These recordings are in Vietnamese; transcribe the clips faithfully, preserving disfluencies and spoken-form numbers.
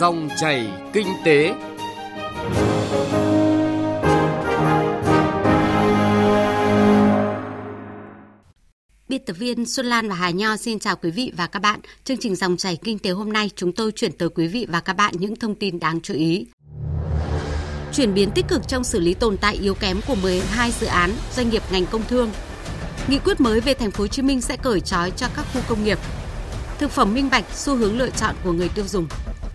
Dòng chảy kinh tế. Biên tập viên Xuân Lan và Hà Nho xin chào quý vị và các bạn. Chương trình Dòng chảy kinh tế hôm nay chúng tôi chuyển tới quý vị và các bạn những thông tin đáng chú ý. Chuyển biến tích cực trong xử lý tồn tại yếu kém của mười hai dự án doanh nghiệp ngành công thương. Nghị quyết mới về thành phố Hồ Chí Minh sẽ cởi trói cho các khu công nghiệp. Thực phẩm minh bạch, xu hướng lựa chọn của người tiêu dùng.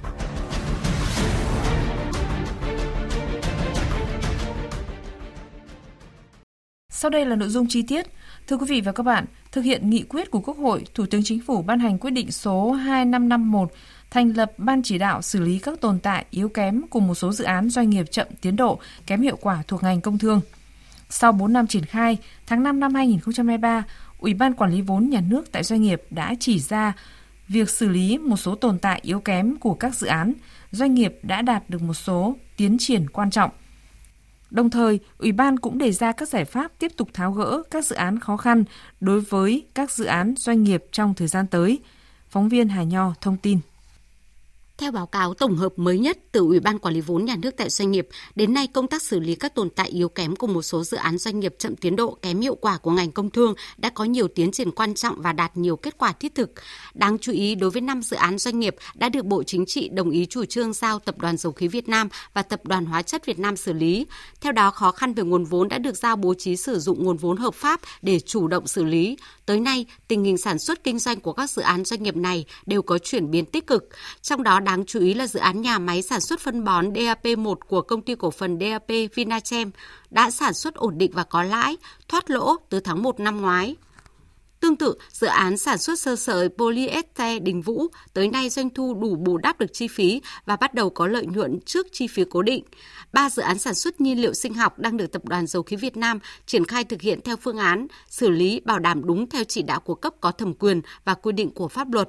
Sau đây là nội dung chi tiết. Thưa quý vị và các bạn, thực hiện nghị quyết của Quốc hội, Thủ tướng Chính phủ ban hành quyết định số hai năm năm mốt thành lập Ban chỉ đạo xử lý các tồn tại yếu kém của một số dự án doanh nghiệp chậm tiến độ, kém hiệu quả thuộc ngành công thương. Sau bốn năm triển khai, tháng năm năm hai nghìn không trăm hai mươi ba, Ủy ban Quản lý vốn nhà nước tại doanh nghiệp đã chỉ ra việc xử lý một số tồn tại yếu kém của các dự án, doanh nghiệp đã đạt được một số tiến triển quan trọng. Đồng thời, Ủy ban cũng đề ra các giải pháp tiếp tục tháo gỡ các dự án khó khăn đối với các dự án doanh nghiệp trong thời gian tới. Phóng viên Hà Nho thông tin. Theo báo cáo tổng hợp mới nhất từ Ủy ban Quản lý vốn nhà nước tại doanh nghiệp, đến nay công tác xử lý các tồn tại yếu kém của một số dự án doanh nghiệp chậm tiến độ, kém hiệu quả của ngành công thương đã có nhiều tiến triển quan trọng và đạt nhiều kết quả thiết thực. Đáng chú ý, đối với năm dự án doanh nghiệp đã được Bộ Chính trị đồng ý chủ trương giao Tập đoàn Dầu khí Việt Nam và Tập đoàn Hóa chất Việt Nam xử lý. Theo đó, khó khăn về nguồn vốn đã được giao bố trí sử dụng nguồn vốn hợp pháp để chủ động xử lý. Tới nay, tình hình sản xuất kinh doanh của các dự án doanh nghiệp này đều có chuyển biến tích cực. Trong đó, đáng chú ý là dự án nhà máy sản xuất phân bón đê a pê một của Công ty Cổ phần đê a pê Vinachem đã sản xuất ổn định và có lãi, thoát lỗ từ tháng một năm ngoái. Tương tự, dự án sản xuất sơ sợi polyester Đình Vũ tới nay doanh thu đủ bù đắp được chi phí và bắt đầu có lợi nhuận trước chi phí cố định. Ba dự án sản xuất nhiên liệu sinh học đang được Tập đoàn Dầu khí Việt Nam triển khai thực hiện theo phương án xử lý bảo đảm đúng theo chỉ đạo của cấp có thẩm quyền và quy định của pháp luật.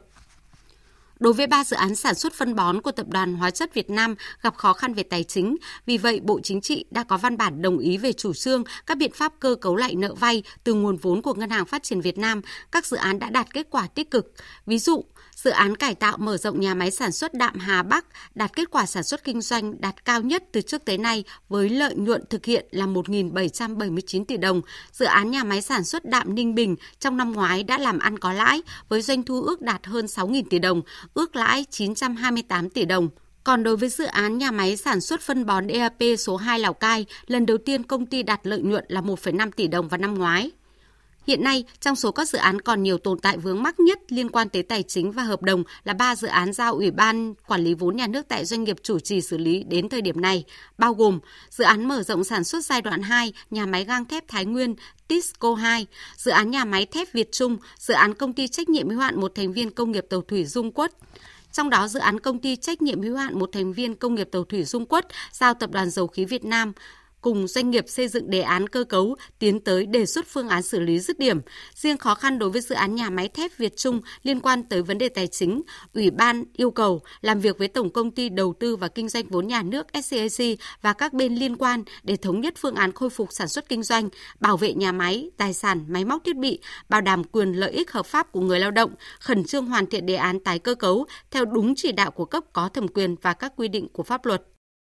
Đối với ba dự án sản xuất phân bón của Tập đoàn Hóa chất Việt Nam gặp khó khăn về tài chính, vì vậy Bộ Chính trị đã có văn bản đồng ý về chủ trương các biện pháp cơ cấu lại nợ vay từ nguồn vốn của Ngân hàng Phát triển Việt Nam. Các dự án đã đạt kết quả tích cực. Ví dụ, dự án cải tạo mở rộng nhà máy sản xuất đạm Hà Bắc đạt kết quả sản xuất kinh doanh đạt cao nhất từ trước tới nay với lợi nhuận thực hiện là một nghìn bảy trăm bảy mươi chín tỷ đồng. Dự án nhà máy sản xuất đạm Ninh Bình trong năm ngoái đã làm ăn có lãi với doanh thu ước đạt hơn sáu nghìn tỷ đồng, ước lãi chín trăm hai mươi tám tỷ đồng. Còn đối với dự án nhà máy sản xuất phân bón đê a pê số hai Lào Cai, lần đầu tiên công ty đạt lợi nhuận là một phẩy năm tỷ đồng vào năm ngoái. Hiện nay, trong số các dự án còn nhiều tồn tại vướng mắc nhất liên quan tới tài chính và hợp đồng là ba dự án giao Ủy ban Quản lý vốn nhà nước tại doanh nghiệp chủ trì xử lý đến thời điểm này, bao gồm dự án mở rộng sản xuất giai đoạn hai, nhà máy gang thép Thái Nguyên, Tisco hai, dự án nhà máy thép Việt Trung, dự án công ty trách nhiệm hữu hạn một thành viên công nghiệp tàu thủy Dung Quất. Trong đó, dự án công ty trách nhiệm hữu hạn một thành viên công nghiệp tàu thủy Dung Quất giao Tập đoàn Dầu khí Việt Nam cùng doanh nghiệp xây dựng đề án cơ cấu tiến tới đề xuất phương án xử lý dứt điểm. Riêng khó khăn đối với dự án nhà máy thép Việt Trung liên quan tới vấn đề tài chính, Ủy ban yêu cầu làm việc với Tổng Công ty Đầu tư và Kinh doanh vốn nhà nước ét xê a xê và các bên liên quan để thống nhất phương án khôi phục sản xuất kinh doanh, bảo vệ nhà máy, tài sản, máy móc thiết bị, bảo đảm quyền lợi ích hợp pháp của người lao động, khẩn trương hoàn thiện đề án tái cơ cấu theo đúng chỉ đạo của cấp có thẩm quyền và các quy định của pháp luật.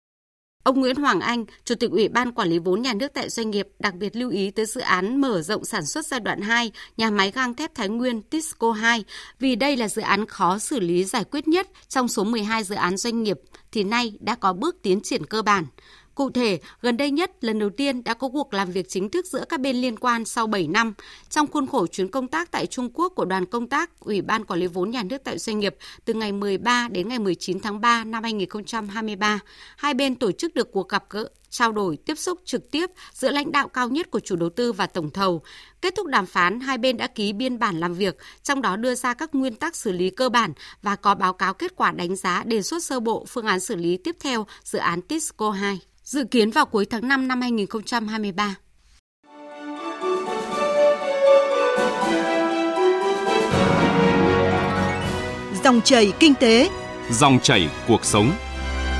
Ông Nguyễn Hoàng Anh, Chủ tịch Ủy ban Quản lý vốn nhà nước tại doanh nghiệp đặc biệt lưu ý tới dự án mở rộng sản xuất giai đoạn hai, nhà máy gang thép Thái Nguyên Tisco hai, vì đây là dự án khó xử lý giải quyết nhất trong số mười hai dự án doanh nghiệp thì nay đã có bước tiến triển cơ bản. Cụ thể, gần đây nhất, lần đầu tiên đã có cuộc làm việc chính thức giữa các bên liên quan sau bảy năm. Trong khuôn khổ chuyến công tác tại Trung Quốc của đoàn công tác Ủy ban Quản lý vốn nhà nước tại doanh nghiệp từ ngày mười ba đến ngày mười chín tháng ba năm hai nghìn không trăm hai mươi ba, hai bên tổ chức được cuộc gặp gỡ, trao đổi, tiếp xúc trực tiếp giữa lãnh đạo cao nhất của chủ đầu tư và tổng thầu. Kết thúc đàm phán, hai bên đã ký biên bản làm việc, trong đó đưa ra các nguyên tắc xử lý cơ bản và có báo cáo kết quả đánh giá đề xuất sơ bộ phương án xử lý tiếp theo dự án Tisco hai. Dự kiến vào cuối tháng năm năm hai nghìn không trăm hai mươi ba. Dòng chảy kinh tế, dòng chảy cuộc sống.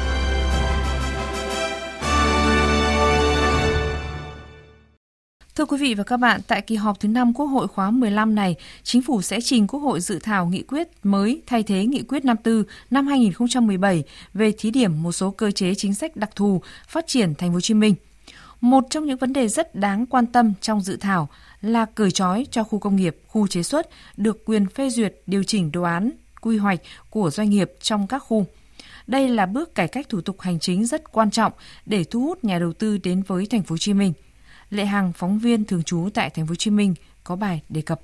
Thưa quý vị và các bạn, tại kỳ họp thứ năm Quốc hội khóa mười lăm này, Chính phủ sẽ trình Quốc hội dự thảo nghị quyết mới thay thế nghị quyết năm mươi tư năm hai nghìn không trăm mười bảy về thí điểm một số cơ chế chính sách đặc thù phát triển Thành phố Hồ Chí Minh. Một trong những vấn đề rất đáng quan tâm trong dự thảo là cởi trói cho khu công nghiệp, khu chế xuất được quyền phê duyệt điều chỉnh đồ án, quy hoạch của doanh nghiệp trong các khu. Đây là bước cải cách thủ tục hành chính rất quan trọng để thu hút nhà đầu tư đến với Thành phố Hồ Chí Minh. Lệ Hằng, phóng viên thường trú tại Thành phố Hồ Chí Minh có bài đề cập.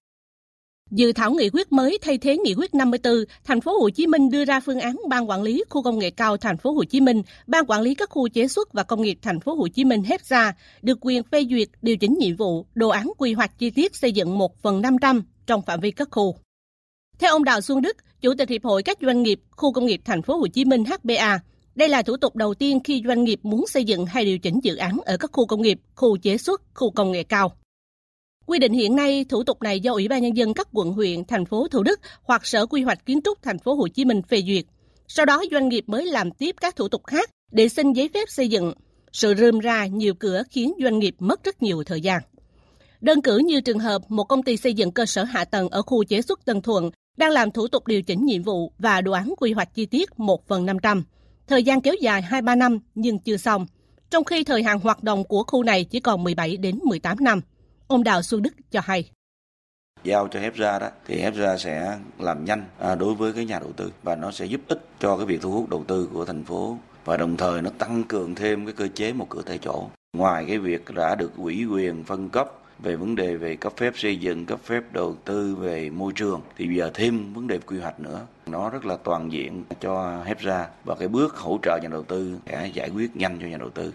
Dự thảo nghị quyết mới thay thế nghị quyết năm mươi tư, Thành phố Hồ Chí Minh đưa ra phương án Ban quản lý khu công nghệ cao Thành phố Hồ Chí Minh, Ban quản lý các khu chế xuất và công nghiệp Thành phố Hồ Chí Minh hép ra được quyền phê duyệt điều chỉnh nhiệm vụ, đồ án quy hoạch chi tiết xây dựng một phần năm trăm trong phạm vi các khu. Theo ông Đào Xuân Đức, Chủ tịch Hiệp hội các doanh nghiệp khu công nghiệp Thành phố Hồ Chí Minh hát bê a, đây là thủ tục đầu tiên khi doanh nghiệp muốn xây dựng hay điều chỉnh dự án ở các khu công nghiệp, khu chế xuất, khu công nghệ cao. Quy định hiện nay, thủ tục này do Ủy ban Nhân dân các quận huyện, thành phố Thủ Đức hoặc Sở Quy hoạch Kiến trúc Thành phố Hồ Chí Minh phê duyệt. Sau đó doanh nghiệp mới làm tiếp các thủ tục khác để xin giấy phép xây dựng. Sự rườm ra nhiều cửa khiến doanh nghiệp mất rất nhiều thời gian. Đơn cử như trường hợp một công ty xây dựng cơ sở hạ tầng ở khu chế xuất Tân Thuận đang làm thủ tục điều chỉnh nhiệm vụ và đồ án quy hoạch chi tiết một phần năm trăm. Thời gian kéo dài hai ba năm nhưng chưa xong, trong khi thời hạn hoạt động của khu này chỉ còn mười bảy đến mười tám năm. Ông Đào Xuân Đức cho hay. Giao cho hép ra đó thì hép ra sẽ làm nhanh đối với cái nhà đầu tư và nó sẽ giúp ích cho cái việc thu hút đầu tư của thành phố và đồng thời nó tăng cường thêm cái cơ chế một cửa tại chỗ. Ngoài cái việc đã được ủy quyền phân cấp về vấn đề về cấp phép xây dựng, cấp phép đầu tư về môi trường thì bây giờ thêm vấn đề quy hoạch nữa. Nó rất là toàn diện cho hép ra và cái bước hỗ trợ nhà đầu tư sẽ giải quyết nhanh cho nhà đầu tư.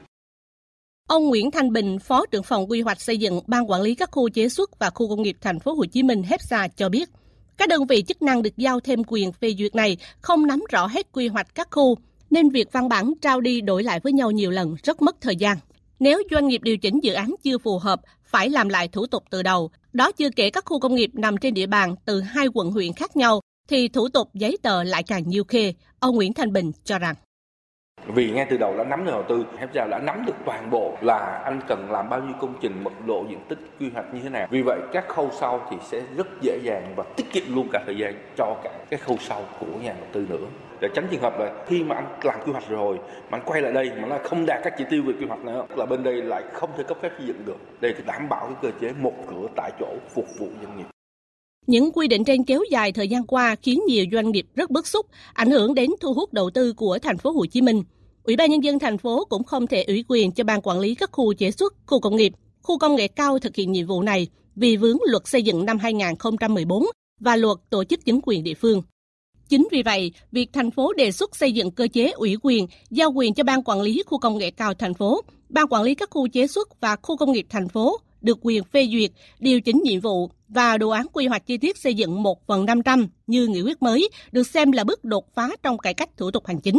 Ông Nguyễn Thanh Bình, Phó trưởng phòng quy hoạch xây dựng Ban quản lý các khu chế xuất và khu công nghiệp Thành phố Hồ Chí Minh hép ra cho biết, các đơn vị chức năng được giao thêm quyền phê duyệt này không nắm rõ hết quy hoạch các khu, nên việc văn bản trao đi đổi lại với nhau nhiều lần rất mất thời gian. Nếu doanh nghiệp điều chỉnh dự án chưa phù hợp, phải làm lại thủ tục từ đầu. Đó chưa kể các khu công nghiệp nằm trên địa bàn từ hai quận huyện khác nhau, thì thủ tục giấy tờ lại càng nhiều khê. Ông Nguyễn Thanh Bình cho rằng. Vì ngay từ đầu đã nắm được đầu tư, hép ra đã nắm được toàn bộ là anh cần làm bao nhiêu công trình, mật độ, diện tích, quy hoạch như thế nào. Vì vậy các khâu sau thì sẽ rất dễ dàng và tiết kiệm luôn cả thời gian cho cả cái khâu sau của nhà đầu tư nữa. Để tránh trường hợp là khi mà anh làm quy hoạch rồi mà anh quay lại đây mà nó không đạt các chỉ tiêu về quy hoạch nữa là bên đây lại không thể cấp phép xây dựng được. Đây thì đảm bảo cái cơ chế một cửa tại chỗ phục vụ doanh nghiệp. Những quy định trên kéo dài thời gian qua khiến nhiều doanh nghiệp rất bức xúc, ảnh hưởng đến thu hút đầu tư của Thành phố Hồ Chí Minh. Ủy ban Nhân dân thành phố cũng không thể ủy quyền cho Ban quản lý các khu chế xuất, khu công nghiệp, khu công nghệ cao thực hiện nhiệm vụ này vì vướng luật xây dựng năm hai nghìn không trăm mười bốn và luật tổ chức chính quyền địa phương. Chính vì vậy, việc thành phố đề xuất xây dựng cơ chế ủy quyền, giao quyền cho Ban quản lý khu công nghệ cao thành phố, Ban quản lý các khu chế xuất và khu công nghiệp thành phố được quyền phê duyệt, điều chỉnh nhiệm vụ và đồ án quy hoạch chi tiết xây dựng một phần năm trăm như nghị quyết mới được xem là bước đột phá trong cải cách thủ tục hành chính.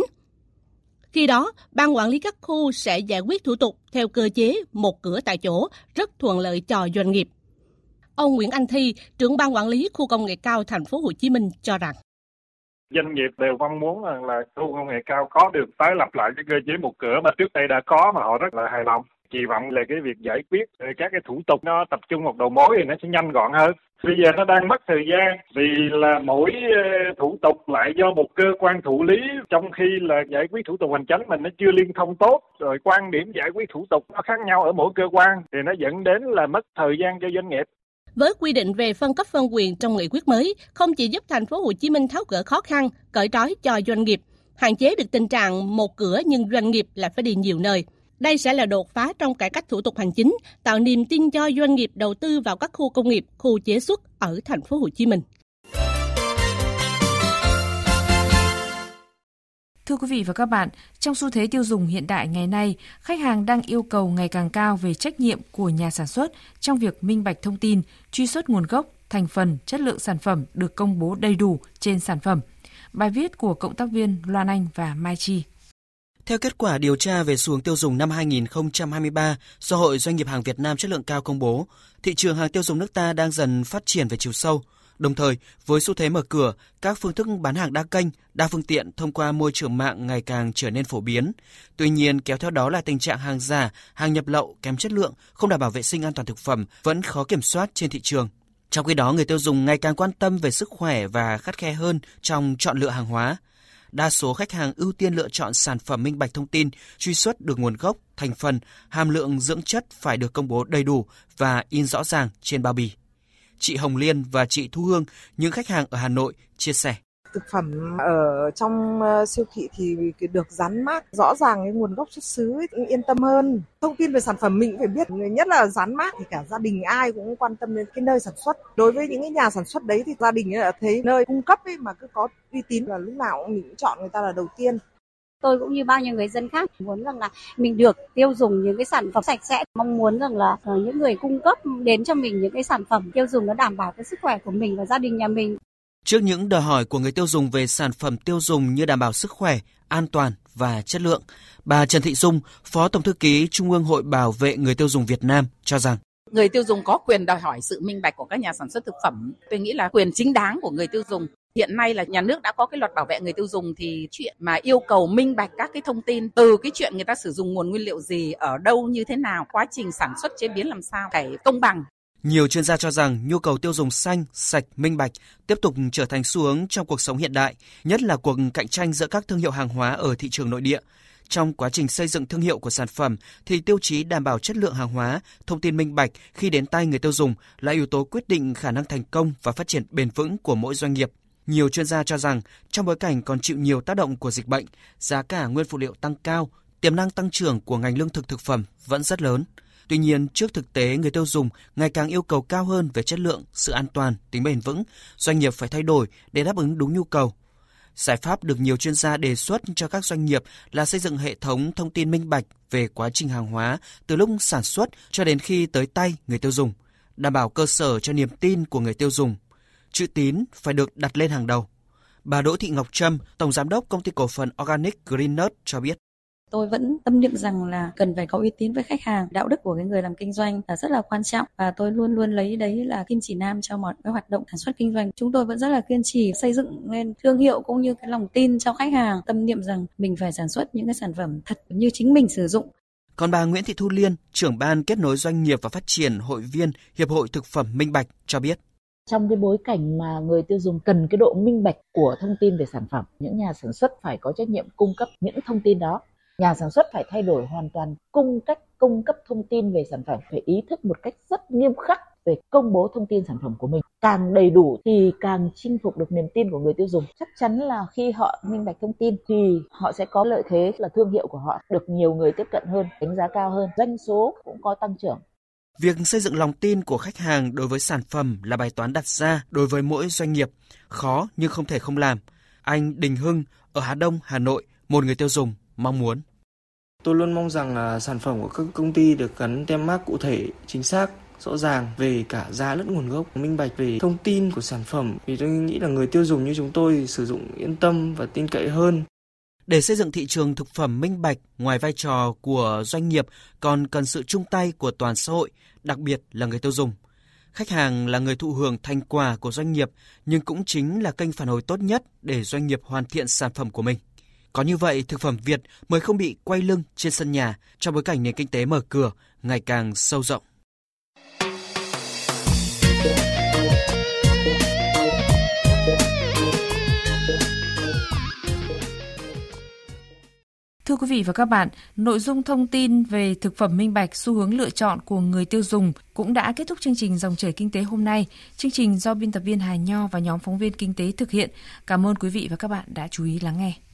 Khi đó, Ban quản lý các khu sẽ giải quyết thủ tục theo cơ chế một cửa tại chỗ, rất thuận lợi cho doanh nghiệp. Ông Nguyễn Anh Thi, trưởng Ban quản lý khu công nghệ cao Thành phố Hồ Chí Minh cho rằng doanh nghiệp đều mong muốn rằng là khu công nghệ cao có được tái lập lại cái cơ chế một cửa mà trước đây đã có mà họ rất là hài lòng. Kỳ vọng là cái việc giải quyết các cái thủ tục nó tập trung một đầu mối thì nó sẽ nhanh gọn hơn. Bây giờ nó đang mất thời gian vì là mỗi thủ tục lại do một cơ quan thụ lý, trong khi là giải quyết thủ tục hành chính mình nó chưa liên thông tốt, rồi quan điểm giải quyết thủ tục nó khác nhau ở mỗi cơ quan thì nó dẫn đến là mất thời gian cho doanh nghiệp. Với quy định về phân cấp phân quyền trong nghị quyết mới, không chỉ giúp Thành phố Hồ Chí Minh tháo gỡ khó khăn, cởi trói cho doanh nghiệp, hạn chế được tình trạng một cửa nhưng doanh nghiệp lại phải đi nhiều nơi. Đây sẽ là đột phá trong cải cách thủ tục hành chính, tạo niềm tin cho doanh nghiệp đầu tư vào các khu công nghiệp, khu chế xuất ở Thành phố Hồ Chí Minh. Thưa quý vị và các bạn, trong xu thế tiêu dùng hiện đại ngày nay, khách hàng đang yêu cầu ngày càng cao về trách nhiệm của nhà sản xuất trong việc minh bạch thông tin, truy xuất nguồn gốc, thành phần, chất lượng sản phẩm được công bố đầy đủ trên sản phẩm. Bài viết của cộng tác viên Loan Anh và Mai Chi. Theo kết quả điều tra về xu hướng tiêu dùng năm hai nghìn không trăm hai mươi ba do Hội Doanh nghiệp hàng Việt Nam chất lượng cao công bố, thị trường hàng tiêu dùng nước ta đang dần phát triển về chiều sâu. Đồng thời, với xu thế mở cửa, các phương thức bán hàng đa kênh, đa phương tiện thông qua môi trường mạng ngày càng trở nên phổ biến. Tuy nhiên, kéo theo đó là tình trạng hàng giả, hàng nhập lậu, kém chất lượng, không đảm bảo vệ sinh an toàn thực phẩm vẫn khó kiểm soát trên thị trường. Trong khi đó, người tiêu dùng ngày càng quan tâm về sức khỏe và khắt khe hơn trong chọn lựa hàng hóa. Đa số khách hàng ưu tiên lựa chọn sản phẩm minh bạch thông tin, truy xuất được nguồn gốc, thành phần, hàm lượng dưỡng chất phải được công bố đầy đủ và in rõ ràng trên bao bì. Chị Hồng Liên và chị Thu Hương, những khách hàng ở Hà Nội, chia sẻ. Thực phẩm ở trong siêu thị thì được dán mác rõ ràng cái nguồn gốc xuất xứ ấy, yên tâm hơn. Thông tin về sản phẩm mình cũng phải biết, nhất là dán mác thì cả gia đình ai cũng quan tâm đến cái nơi sản xuất. Đối với những cái nhà sản xuất đấy thì gia đình đã thấy nơi cung cấp ấy mà cứ có uy tín là lúc nào cũng mình cũng chọn người ta là đầu tiên. Tôi cũng như bao nhiêu người dân khác muốn rằng là mình được tiêu dùng những cái sản phẩm sạch sẽ, mong muốn rằng là những người cung cấp đến cho mình những cái sản phẩm tiêu dùng nó đảm bảo cái sức khỏe của mình và gia đình nhà mình. Trước những đòi hỏi của người tiêu dùng về sản phẩm tiêu dùng như đảm bảo sức khỏe, an toàn và chất lượng, bà Trần Thị Dung, Phó Tổng thư ký Trung ương Hội Bảo vệ người tiêu dùng Việt Nam cho rằng người tiêu dùng có quyền đòi hỏi sự minh bạch của các nhà sản xuất thực phẩm. Tôi nghĩ là quyền chính đáng của người tiêu dùng. Hiện nay là nhà nước đã có cái luật bảo vệ người tiêu dùng thì chuyện mà yêu cầu minh bạch các cái thông tin từ cái chuyện người ta sử dụng nguồn nguyên liệu gì, ở đâu, như thế nào, quá trình sản xuất chế biến làm sao phải công bằng. Nhiều chuyên gia cho rằng nhu cầu tiêu dùng xanh, sạch, minh bạch tiếp tục trở thành xu hướng trong cuộc sống hiện đại, nhất là cuộc cạnh tranh giữa các thương hiệu hàng hóa ở thị trường nội địa. Trong quá trình xây dựng thương hiệu của sản phẩm thì tiêu chí đảm bảo chất lượng hàng hóa, thông tin minh bạch khi đến tay người tiêu dùng là yếu tố quyết định khả năng thành công và phát triển bền vững của mỗi doanh nghiệp. Nhiều chuyên gia cho rằng trong bối cảnh còn chịu nhiều tác động của dịch bệnh, giá cả nguyên phụ liệu tăng cao, tiềm năng tăng trưởng của ngành lương thực thực phẩm vẫn rất lớn. Tuy nhiên, trước thực tế người tiêu dùng ngày càng yêu cầu cao hơn về chất lượng, sự an toàn, tính bền vững, doanh nghiệp phải thay đổi để đáp ứng đúng nhu cầu. Giải pháp được nhiều chuyên gia đề xuất cho các doanh nghiệp là xây dựng hệ thống thông tin minh bạch về quá trình hàng hóa từ lúc sản xuất cho đến khi tới tay người tiêu dùng, đảm bảo cơ sở cho niềm tin của người tiêu dùng. Chữ tín phải được đặt lên hàng đầu. Bà Đỗ Thị Ngọc Trâm, Tổng Giám đốc Công ty Cổ phần Organic Green Nut cho biết. Tôi vẫn tâm niệm rằng là cần phải có uy tín với khách hàng, đạo đức của cái người làm kinh doanh là rất là quan trọng và tôi luôn luôn lấy đấy là kim chỉ nam cho mọi cái hoạt động sản xuất kinh doanh. Chúng tôi vẫn rất là kiên trì xây dựng lên thương hiệu cũng như cái lòng tin cho khách hàng, tâm niệm rằng mình phải sản xuất những cái sản phẩm thật như chính mình sử dụng. Còn bà Nguyễn Thị Thu Liên, trưởng ban kết nối doanh nghiệp và phát triển hội viên Hiệp hội Thực phẩm Minh Bạch cho biết. Trong cái bối cảnh mà người tiêu dùng cần cái độ minh bạch của thông tin về sản phẩm, những nhà sản xuất phải có trách nhiệm cung cấp những thông tin đó. Nhà sản xuất phải thay đổi hoàn toàn cung cách cung cấp thông tin về sản phẩm, phải ý thức một cách rất nghiêm khắc về công bố thông tin sản phẩm của mình. Càng đầy đủ thì càng chinh phục được niềm tin của người tiêu dùng. Chắc chắn là khi họ minh bạch thông tin thì họ sẽ có lợi thế là thương hiệu của họ được nhiều người tiếp cận hơn, đánh giá cao hơn, doanh số cũng có tăng trưởng. Việc xây dựng lòng tin của khách hàng đối với sản phẩm là bài toán đặt ra đối với mỗi doanh nghiệp, khó nhưng không thể không làm. Anh Đình Hưng ở Hà Đông, Hà Nội, một người tiêu dùng, mong muốn. Tôi luôn mong rằng là sản phẩm của các công ty được gắn tem mác cụ thể, chính xác, rõ ràng về cả giá lẫn nguồn gốc, minh bạch về thông tin của sản phẩm. Vì tôi nghĩ là người tiêu dùng như chúng tôi sử dụng yên tâm và tin cậy hơn. Để xây dựng thị trường thực phẩm minh bạch, ngoài vai trò của doanh nghiệp còn cần sự chung tay của toàn xã hội, đặc biệt là người tiêu dùng. Khách hàng là người thụ hưởng thành quả của doanh nghiệp, nhưng cũng chính là kênh phản hồi tốt nhất để doanh nghiệp hoàn thiện sản phẩm của mình. Có như vậy, thực phẩm Việt mới không bị quay lưng trên sân nhà trong bối cảnh nền kinh tế mở cửa ngày càng sâu rộng. Thưa quý vị và các bạn, nội dung thông tin về thực phẩm minh bạch, xu hướng lựa chọn của người tiêu dùng cũng đã kết thúc chương trình Dòng chảy Kinh tế hôm nay. Chương trình do biên tập viên Hà Nho và nhóm phóng viên kinh tế thực hiện. Cảm ơn quý vị và các bạn đã chú ý lắng nghe.